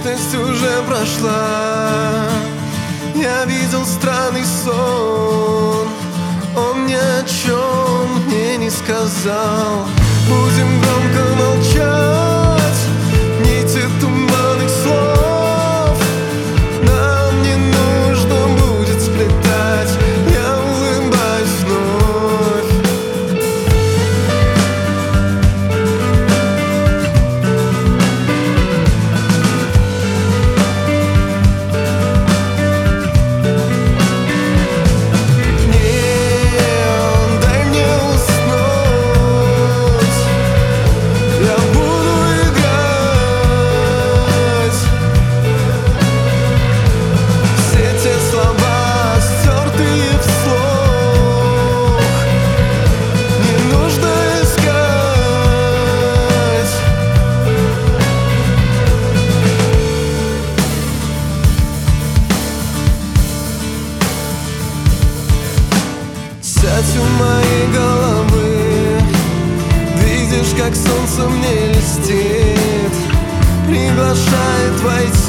вечность уже прошла. Я видел странный сон, он ни о чем мне не сказал. Будем громко молчать, нити туманных слов нам не нужно будет сплетать. Я улыбаюсь вновь. Нет, дай мне уснуть, я буду играть. Все те слова, стертые вслух, не нужно искать. Сядь у моей головы, видишь, как солнце мне льстит, приглашает войти.